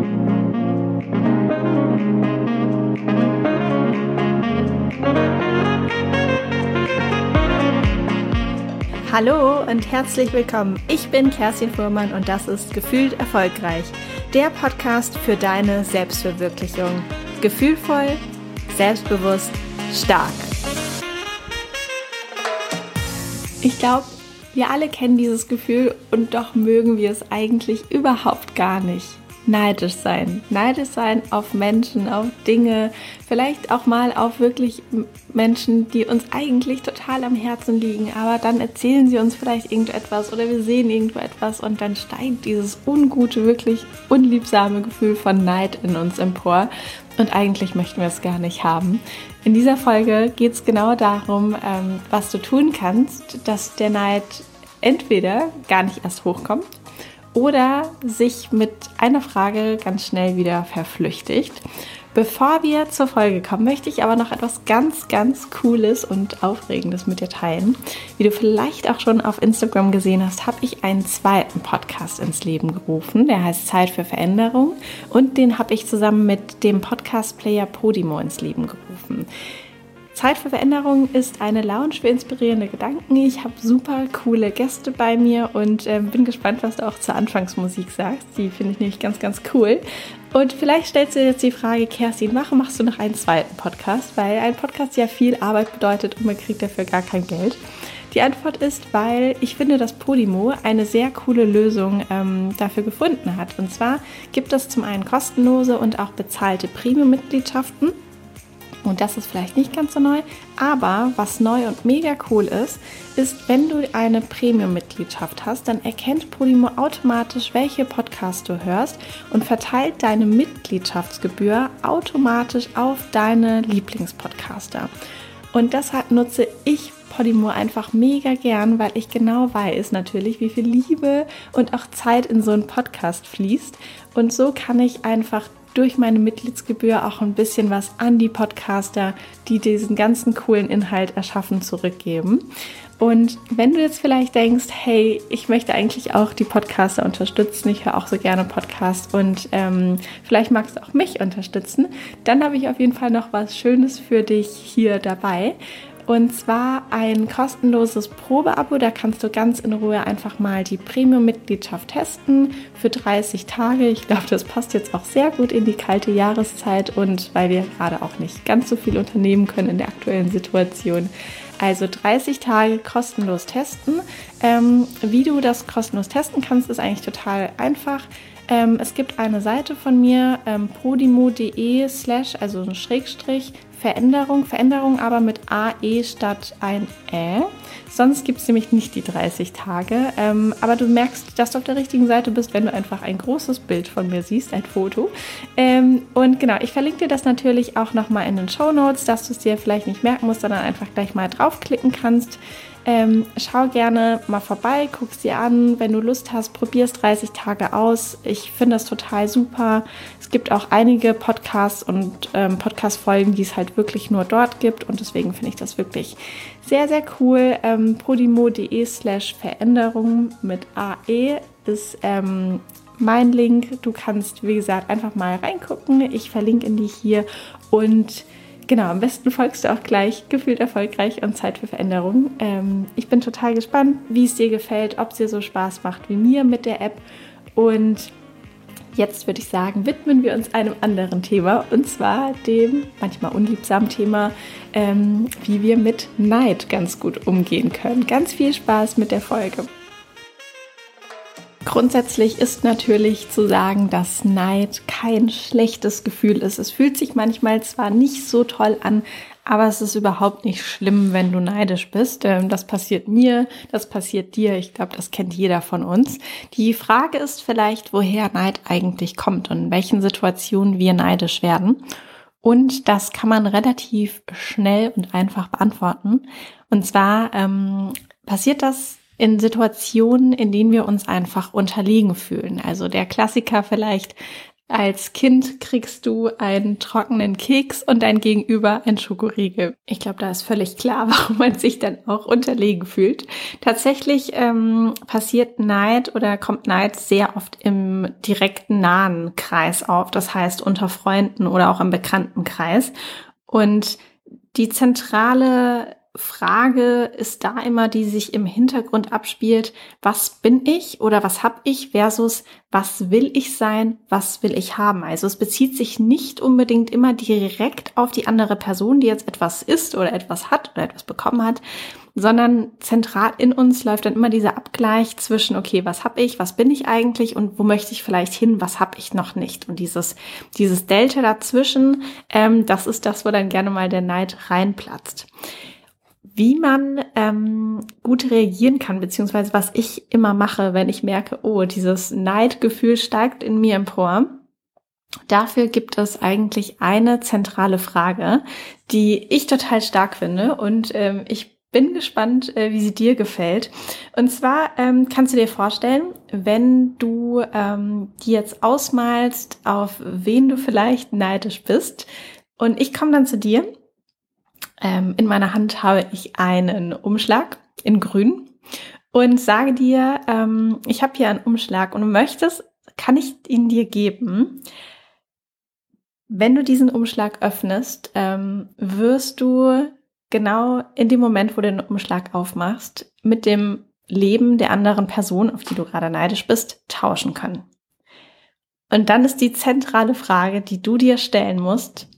Hallo und herzlich willkommen. Ich bin Kerstin Fuhrmann und das ist Gefühlt Erfolgreich, der Podcast für deine Selbstverwirklichung. Gefühlvoll, selbstbewusst, stark. Ich glaube, wir alle kennen dieses Gefühl und doch mögen wir es eigentlich überhaupt gar nicht. Neidisch sein auf Menschen, auf Dinge, vielleicht auch mal auf wirklich Menschen, die uns eigentlich total am Herzen liegen, aber dann erzählen sie uns vielleicht irgendetwas oder wir sehen irgendwo etwas und dann steigt dieses ungute, wirklich unliebsame Gefühl von Neid in uns empor und eigentlich möchten wir es gar nicht haben. In dieser Folge geht es genau darum, was du tun kannst, dass der Neid entweder gar nicht erst hochkommt oder sich mit einer Frage ganz schnell wieder verflüchtigt. Bevor wir zur Folge kommen, möchte ich aber noch etwas ganz, ganz Cooles und Aufregendes mit dir teilen. Wie du vielleicht auch schon auf Instagram gesehen hast, habe ich einen zweiten Podcast ins Leben gerufen. Der heißt Zeit für Veränderung und den habe ich zusammen mit dem Podcast-Player Podimo ins Leben gerufen. Zeit für Veränderung ist eine Lounge für inspirierende Gedanken. Ich habe super coole Gäste bei mir und bin gespannt, was du auch zur Anfangsmusik sagst. Die finde ich nämlich ganz, ganz cool. Und vielleicht stellst du dir jetzt die Frage, Kerstin, warum machst du noch einen zweiten Podcast? Weil ein Podcast ja viel Arbeit bedeutet und man kriegt dafür gar kein Geld. Die Antwort ist, weil ich finde, dass Podimo eine sehr coole Lösung dafür gefunden hat. Und zwar gibt es zum einen kostenlose und auch bezahlte Premium-Mitgliedschaften. Und das ist vielleicht nicht ganz so neu, aber was neu und mega cool ist, wenn du eine Premium-Mitgliedschaft hast, dann erkennt Podimo automatisch, welche Podcasts du hörst und verteilt deine Mitgliedschaftsgebühr automatisch auf deine Lieblingspodcaster. Und deshalb nutze ich Podimo einfach mega gern, weil ich genau weiß natürlich, wie viel Liebe und auch Zeit in so einen Podcast fließt. Und so kann ich einfach durch meine Mitgliedsgebühr auch ein bisschen was an die Podcaster, die diesen ganzen coolen Inhalt erschaffen, zurückgeben. Und wenn du jetzt vielleicht denkst, hey, ich möchte eigentlich auch die Podcaster unterstützen, ich höre auch so gerne Podcasts und vielleicht magst du auch mich unterstützen, dann habe ich auf jeden Fall noch was Schönes für dich hier dabei. Und zwar ein kostenloses Probeabo, da kannst du ganz in Ruhe einfach mal die Premium-Mitgliedschaft testen für 30 Tage. Ich glaube, das passt jetzt auch sehr gut in die kalte Jahreszeit und weil wir gerade auch nicht ganz so viel unternehmen können in der aktuellen Situation. Also 30 Tage kostenlos testen. Wie du das kostenlos testen kannst, ist eigentlich total einfach. Es gibt eine Seite von mir, podimo.de/ also ein Schrägstrich Veränderung aber mit AE statt ein Ä. Sonst gibt es nämlich nicht die 30 Tage. Aber du merkst, dass du auf der richtigen Seite bist, wenn du einfach ein großes Bild von mir siehst, ein Foto. Und genau, ich verlinke dir das natürlich auch nochmal in den Shownotes, dass du es dir vielleicht nicht merken musst, sondern einfach gleich mal draufklicken kannst. Schau gerne mal vorbei, guck es dir an. Wenn du Lust hast, probier es 30 Tage aus. Ich finde das total super. Es gibt auch einige Podcasts und Podcast-Folgen, die es halt wirklich nur dort gibt. Und deswegen finde ich das wirklich sehr, sehr cool. podimo.de/Veränderung mit AE ist mein Link. Du kannst, wie gesagt, einfach mal reingucken. Ich verlinke ihn dir hier und genau, am besten folgst du auch gleich Gefühlt Erfolgreich und Zeit für Veränderung. Ich bin total gespannt, wie es dir gefällt, ob es dir so Spaß macht wie mir mit der App. Und jetzt würde ich sagen, widmen wir uns einem anderen Thema und zwar dem manchmal unliebsamen Thema, wie wir mit Neid ganz gut umgehen können. Ganz viel Spaß mit der Folge. Grundsätzlich ist natürlich zu sagen, dass Neid kein schlechtes Gefühl ist. Es fühlt sich manchmal zwar nicht so toll an, aber es ist überhaupt nicht schlimm, wenn du neidisch bist. Das passiert mir, das passiert dir. Ich glaube, das kennt jeder von uns. Die Frage ist vielleicht, woher Neid eigentlich kommt und in welchen Situationen wir neidisch werden. Und das kann man relativ schnell und einfach beantworten. Und zwar passiert das in Situationen, in denen wir uns einfach unterlegen fühlen. Also der Klassiker vielleicht, Als Kind kriegst du einen trockenen Keks und dein Gegenüber ein Schokoriegel. Ich glaube, da ist völlig klar, warum man sich dann auch unterlegen fühlt. Tatsächlich passiert Neid oder kommt Neid sehr oft im direkten nahen Kreis auf. Das heißt unter Freunden oder auch im Bekanntenkreis. Und die zentrale Frage ist da immer, die sich im Hintergrund abspielt: Was bin ich oder was habe ich versus was will ich sein, was will ich haben? Also es bezieht sich nicht unbedingt immer direkt auf die andere Person, die jetzt etwas ist oder etwas hat oder etwas bekommen hat, sondern zentral in uns läuft dann immer dieser Abgleich zwischen, okay, was habe ich, was bin ich eigentlich und wo möchte ich vielleicht hin, was habe ich noch nicht? Und dieses Delta dazwischen, das ist das, wo dann gerne mal der Neid reinplatzt. Wie man gut reagieren kann, beziehungsweise was ich immer mache, wenn ich merke, oh, dieses Neidgefühl steigt in mir empor. Dafür gibt es eigentlich eine zentrale Frage, die ich total stark finde, und ich bin gespannt, wie sie dir gefällt. Und zwar kannst du dir vorstellen, wenn du dir jetzt ausmalst, auf wen du vielleicht neidisch bist, und ich komme dann zu dir. In meiner Hand habe ich einen Umschlag in grün und sage dir, ich habe hier einen Umschlag und du möchtest, kann ich ihn dir geben. Wenn du diesen Umschlag öffnest, wirst du genau in dem Moment, wo du den Umschlag aufmachst, mit dem Leben der anderen Person, auf die du gerade neidisch bist, tauschen können. Und dann ist die zentrale Frage, die du dir stellen musst: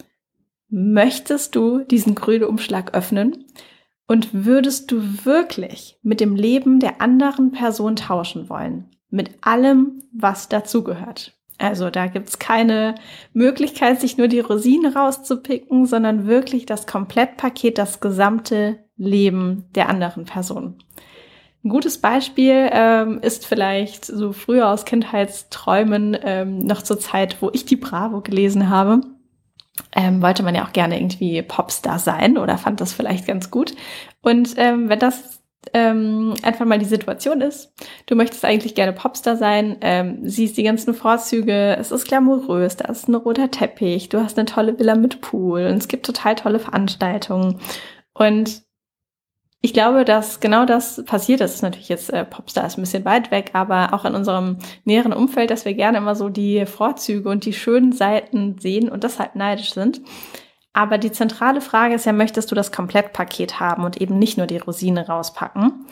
Möchtest du diesen grünen Umschlag öffnen und würdest du wirklich mit dem Leben der anderen Person tauschen wollen? Mit allem, was dazugehört. Also da gibt's keine Möglichkeit, sich nur die Rosinen rauszupicken, sondern wirklich das Komplettpaket, das gesamte Leben der anderen Person. Ein gutes Beispiel ist vielleicht so früher aus Kindheitsträumen, noch zur Zeit, wo ich die Bravo gelesen habe. Wollte man ja auch gerne irgendwie Popstar sein oder fand das vielleicht ganz gut. Und wenn das einfach mal die Situation ist, du möchtest eigentlich gerne Popstar sein, siehst die ganzen Vorzüge, es ist glamourös, da ist ein roter Teppich, du hast eine tolle Villa mit Pool und es gibt total tolle Veranstaltungen. Und ich glaube, dass genau das passiert. Das ist natürlich jetzt, Popstar ist ein bisschen weit weg, aber auch in unserem näheren Umfeld, dass wir gerne immer so die Vorzüge und die schönen Seiten sehen und deshalb neidisch sind. Aber die zentrale Frage ist ja, möchtest du das Komplettpaket haben und eben nicht nur die Rosine rauspicken.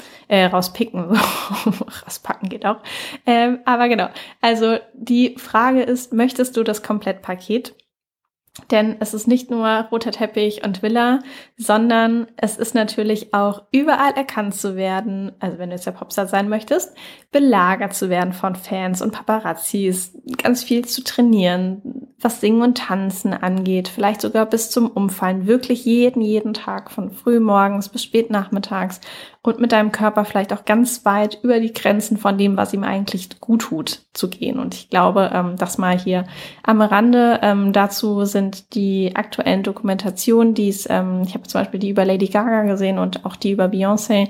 Rauspacken geht auch. Aber genau, also die Frage ist, möchtest du das Komplettpaket? Denn es ist nicht nur roter Teppich und Villa, sondern es ist natürlich auch überall erkannt zu werden, also wenn du jetzt der Popstar sein möchtest, belagert zu werden von Fans und Paparazzis, ganz viel zu trainieren, was Singen und Tanzen angeht, vielleicht sogar bis zum Umfallen, wirklich jeden Tag von früh morgens bis spät nachmittags und mit deinem Körper vielleicht auch ganz weit über die Grenzen von dem, was ihm eigentlich gut tut, zu gehen. Und ich glaube, das mal hier am Rande, dazu sind die aktuellen Dokumentationen, die es, ich habe zum Beispiel die über Lady Gaga gesehen und auch die über Beyoncé,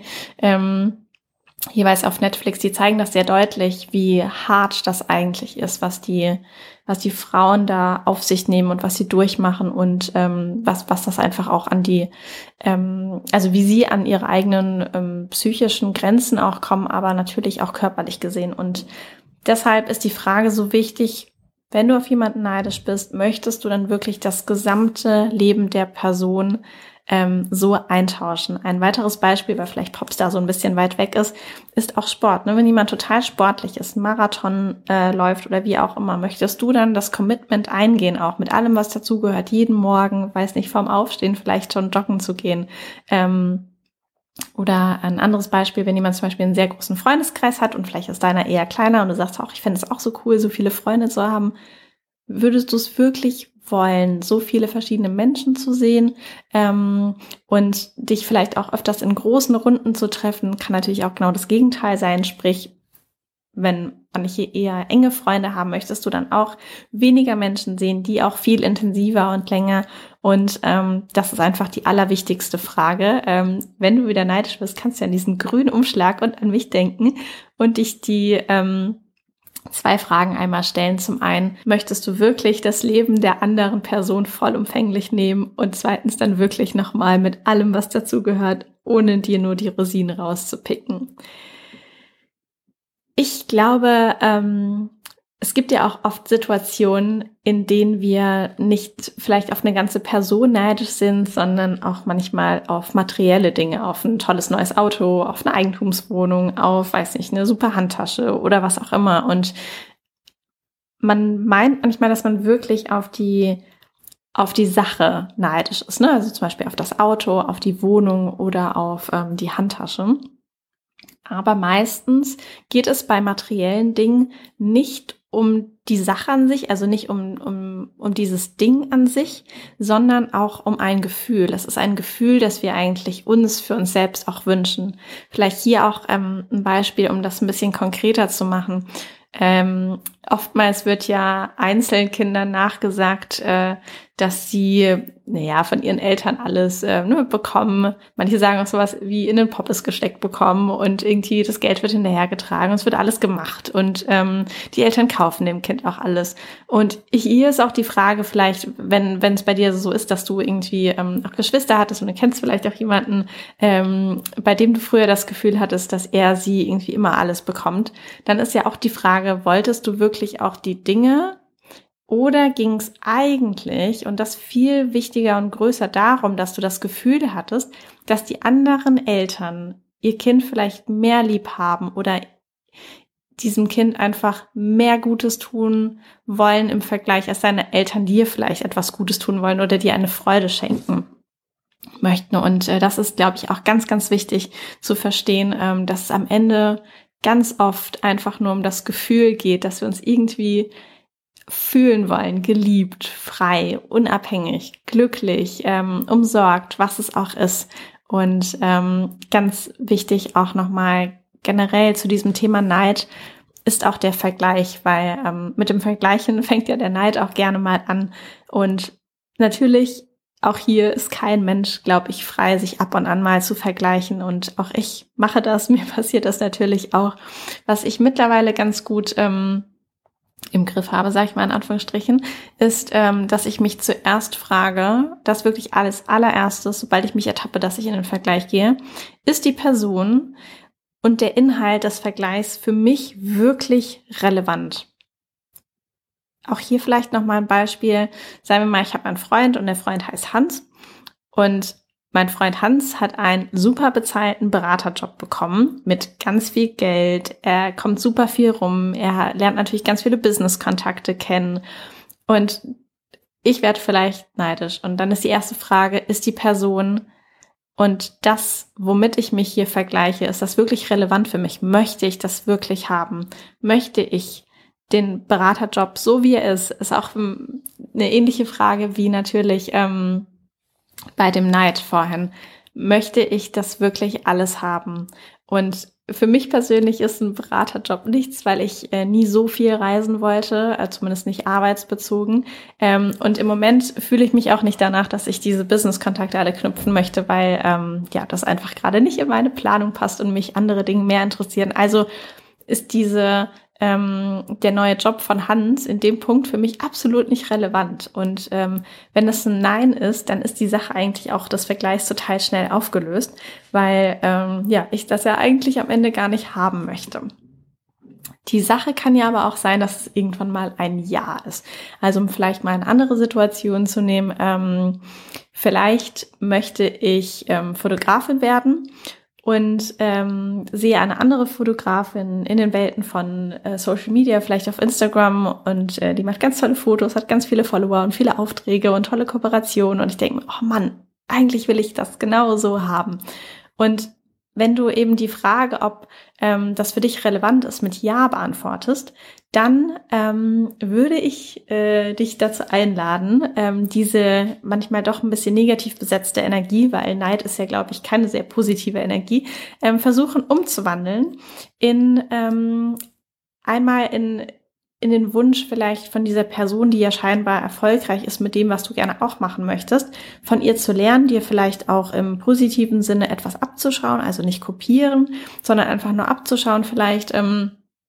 jeweils auf Netflix, die zeigen das sehr deutlich, wie hart das eigentlich ist, was die Frauen da auf sich nehmen und was sie durchmachen und was das einfach auch an die, also wie sie an ihre eigenen psychischen Grenzen auch kommen, aber natürlich auch körperlich gesehen. Und deshalb ist die Frage so wichtig: Wenn du auf jemanden neidisch bist, möchtest du dann wirklich das gesamte Leben der Person so eintauschen? Ein weiteres Beispiel, weil vielleicht Popstar so ein bisschen weit weg ist auch Sport. Ne? Wenn jemand total sportlich ist, Marathon läuft oder wie auch immer, möchtest du dann das Commitment eingehen, auch mit allem, was dazugehört, jeden Morgen, weiß nicht, vorm Aufstehen vielleicht schon joggen zu gehen? Oder ein anderes Beispiel, wenn jemand zum Beispiel einen sehr großen Freundeskreis hat und vielleicht ist deiner eher kleiner und du sagst auch, ich fände es auch so cool, so viele Freunde zu haben, würdest du es wirklich wollen, so viele verschiedene Menschen zu sehen und dich vielleicht auch öfters in großen Runden zu treffen? Kann natürlich auch genau das Gegenteil sein, sprich, wenn man hier eher enge Freunde haben, möchtest du dann auch weniger Menschen sehen, die auch viel intensiver und länger. Und das ist einfach die allerwichtigste Frage. Wenn du wieder neidisch bist, kannst du an diesen grünen Umschlag und an mich denken und dich die 2 Fragen einmal stellen. Zum einen, möchtest du wirklich das Leben der anderen Person vollumfänglich nehmen? Und zweitens dann wirklich nochmal mit allem, was dazugehört, ohne dir nur die Rosinen rauszupicken. Ich glaube, es gibt ja auch oft Situationen, in denen wir nicht vielleicht auf eine ganze Person neidisch sind, sondern auch manchmal auf materielle Dinge, auf ein tolles neues Auto, auf eine Eigentumswohnung, auf, weiß nicht, eine super Handtasche oder was auch immer. Und man meint manchmal, dass man wirklich auf die Sache neidisch ist, ne? Also zum Beispiel auf das Auto, auf die Wohnung oder auf die Handtasche. Aber meistens geht es bei materiellen Dingen nicht um die Sache an sich, also nicht um dieses Ding an sich, sondern auch um ein Gefühl. Es ist ein Gefühl, das wir eigentlich uns für uns selbst auch wünschen. Vielleicht hier auch ein Beispiel, um das ein bisschen konkreter zu machen. Oftmals wird ja Einzelkindern nachgesagt, dass sie von ihren Eltern alles bekommen. Manche sagen auch sowas wie in den Poppes gesteckt bekommen und irgendwie das Geld wird hinterhergetragen und es wird alles gemacht und die Eltern kaufen dem Kind auch alles. Und hier ist auch die Frage vielleicht, wenn es bei dir so ist, dass du irgendwie auch Geschwister hattest und du kennst vielleicht auch jemanden, bei dem du früher das Gefühl hattest, dass er sie irgendwie immer alles bekommt, dann ist ja auch die Frage, wolltest du wirklich auch die Dinge? Oder ging es eigentlich, und das viel wichtiger und größer, darum, dass du das Gefühl hattest, dass die anderen Eltern ihr Kind vielleicht mehr lieb haben oder diesem Kind einfach mehr Gutes tun wollen im Vergleich, als deine Eltern dir vielleicht etwas Gutes tun wollen oder dir eine Freude schenken möchten. Und das ist, glaube ich, auch ganz, ganz wichtig zu verstehen, dass es am Ende ganz oft einfach nur um das Gefühl geht, dass wir uns irgendwie fühlen wollen, geliebt, frei, unabhängig, glücklich, umsorgt, was es auch ist. Und ganz wichtig auch nochmal generell zu diesem Thema Neid ist auch der Vergleich, weil mit dem Vergleichen fängt ja der Neid auch gerne mal an. Und natürlich, auch hier ist kein Mensch, glaube ich, frei, sich ab und an mal zu vergleichen. Und auch ich mache das, mir passiert das natürlich auch. Was ich mittlerweile ganz gut im Griff habe, sage ich mal in Anführungsstrichen, ist, dass ich mich zuerst frage, das wirklich alles allererstes, sobald ich mich ertappe, dass ich in den Vergleich gehe, ist die Person und der Inhalt des Vergleichs für mich wirklich relevant? Auch hier vielleicht nochmal ein Beispiel. Sagen wir mal, ich habe einen Freund und der Freund heißt Hans und mein Freund Hans hat einen super bezahlten Beraterjob bekommen mit ganz viel Geld. Er kommt super viel rum. Er lernt natürlich ganz viele Business-Kontakte kennen. Und ich werde vielleicht neidisch. Und dann ist die erste Frage, ist die Person und das, womit ich mich hier vergleiche, ist das wirklich relevant für mich? Möchte ich das wirklich haben? Möchte ich den Beraterjob so wie er ist auch eine ähnliche Frage wie natürlich bei dem Neid vorhin. Möchte ich das wirklich alles haben? Und für mich persönlich ist ein Beraterjob nichts, weil ich nie so viel reisen wollte, zumindest nicht arbeitsbezogen. Und im Moment fühle ich mich auch nicht danach, dass ich diese Business-Kontakte alle knüpfen möchte, weil das einfach gerade nicht in meine Planung passt und mich andere Dinge mehr interessieren. Also ist der neue Job von Hans in dem Punkt für mich absolut nicht relevant. Und wenn es ein Nein ist, dann ist die Sache eigentlich auch des Vergleichs total schnell aufgelöst, weil ich das ja eigentlich am Ende gar nicht haben möchte. Die Sache kann ja aber auch sein, dass es irgendwann mal ein Ja ist. Also um vielleicht mal eine andere Situation zu nehmen, vielleicht möchte ich Fotografin werden und sehe eine andere Fotografin in den Welten von Social Media, vielleicht auf Instagram und die macht ganz tolle Fotos, hat ganz viele Follower und viele Aufträge und tolle Kooperationen und ich denke mir, oh Mann, eigentlich will ich das genau so haben. Und wenn du eben die Frage, ob das für dich relevant ist, mit Ja beantwortest, dann würde ich dich dazu einladen, diese manchmal doch ein bisschen negativ besetzte Energie, weil Neid ist ja, glaube ich, keine sehr positive Energie, versuchen umzuwandeln in einmal in den Wunsch vielleicht von dieser Person, die ja scheinbar erfolgreich ist mit dem, was du gerne auch machen möchtest, von ihr zu lernen, dir vielleicht auch im positiven Sinne etwas abzuschauen, also nicht kopieren, sondern einfach nur abzuschauen vielleicht,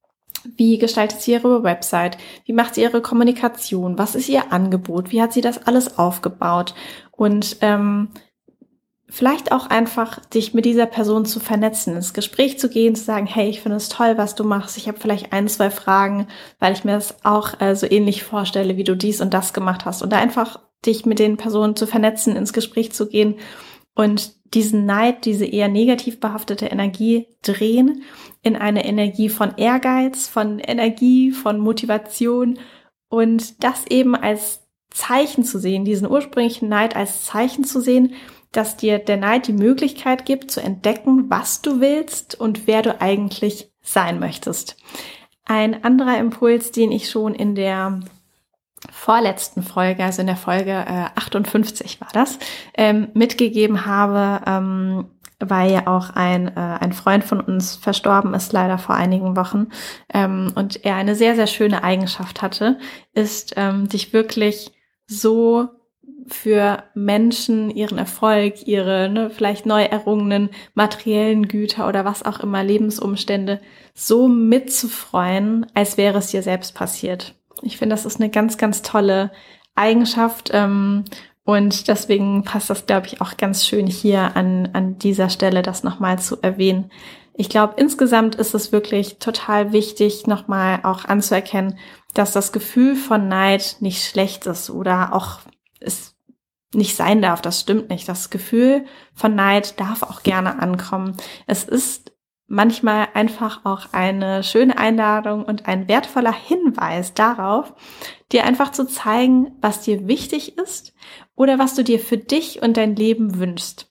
Wie gestaltet sie ihre Website? Wie macht sie ihre Kommunikation? Was ist ihr Angebot? Wie hat sie das alles aufgebaut? Und vielleicht auch einfach dich mit dieser Person zu vernetzen, ins Gespräch zu gehen, zu sagen, hey, ich finde es toll, was du machst. Ich habe vielleicht 1, 2 Fragen, weil ich mir das auch so ähnlich vorstelle, wie du dies und das gemacht hast. Und da einfach dich mit den Personen zu vernetzen, ins Gespräch zu gehen und diesen Neid, diese eher negativ behaftete Energie drehen in eine Energie von Ehrgeiz, von Energie, von Motivation und das eben als Zeichen zu sehen, diesen ursprünglichen Neid als Zeichen zu sehen, dass dir der Neid die Möglichkeit gibt, zu entdecken, was du willst und wer du eigentlich sein möchtest. Ein anderer Impuls, den ich schon in der vorletzten Folge, also in der Folge 58 war das, mitgegeben habe, weil ja auch ein Freund von uns verstorben ist, leider vor einigen Wochen, und er eine sehr, sehr schöne Eigenschaft hatte, ist, dich wirklich so für Menschen, ihren Erfolg, ihre vielleicht neu errungenen materiellen Güter oder was auch immer, Lebensumstände, so mitzufreuen, als wäre es dir selbst passiert. Ich finde, das ist eine ganz, ganz tolle Eigenschaft, und deswegen passt das, glaube ich, auch ganz schön hier an dieser Stelle, das nochmal zu erwähnen. Ich glaube, insgesamt ist es wirklich total wichtig, nochmal auch anzuerkennen, dass das Gefühl von Neid nicht schlecht ist oder auch es nicht sein darf. Das stimmt nicht. Das Gefühl von Neid darf auch gerne ankommen. Es ist manchmal einfach auch eine schöne Einladung und ein wertvoller Hinweis darauf, dir einfach zu zeigen, was dir wichtig ist oder was du dir für dich und dein Leben wünschst.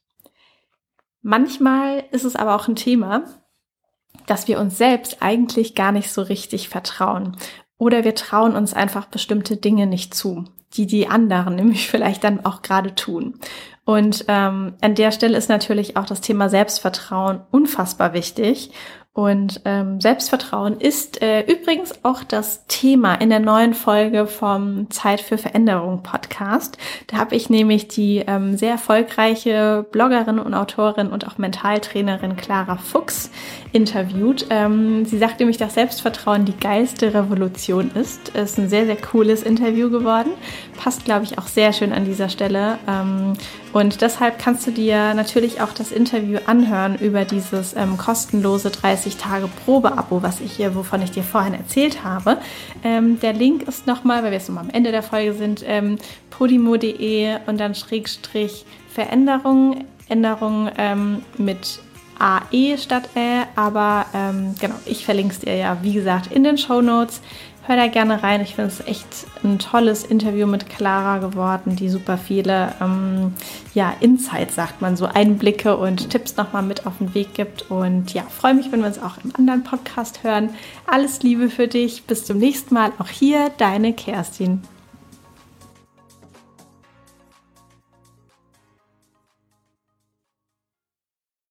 Manchmal ist es aber auch ein Thema, dass wir uns selbst eigentlich gar nicht so richtig vertrauen oder wir trauen uns einfach bestimmte Dinge nicht zu, die anderen nämlich vielleicht dann auch gerade tun. Und an der Stelle ist natürlich auch das Thema Selbstvertrauen unfassbar wichtig. Und Selbstvertrauen ist übrigens auch das Thema in der neuen Folge vom Zeit für Veränderung Podcast. Da habe ich nämlich die sehr erfolgreiche Bloggerin und Autorin und auch Mentaltrainerin Clara Fuchs interviewt. Sie sagt nämlich, dass Selbstvertrauen die geilste Revolution ist. Es ist ein sehr, sehr cooles Interview geworden. Passt, glaube ich, auch sehr schön an dieser Stelle. Und deshalb kannst du dir natürlich auch das Interview anhören über dieses kostenlose 30-Tage-Probe-Abo, wovon ich dir vorhin erzählt habe. Der Link ist nochmal, weil wir jetzt nochmal am Ende der Folge sind, podimo.de und dann /Veränderung, Änderung mit AE statt aber genau, ich verlinke es dir ja, wie gesagt, in den Shownotes. Hör da gerne rein. Ich finde es echt ein tolles Interview mit Clara geworden, die super viele Insights, sagt man so, Einblicke und Tipps nochmal mit auf den Weg gibt. Und ja, freue mich, wenn wir uns auch im anderen Podcast hören. Alles Liebe für dich. Bis zum nächsten Mal. Auch hier, deine Kerstin.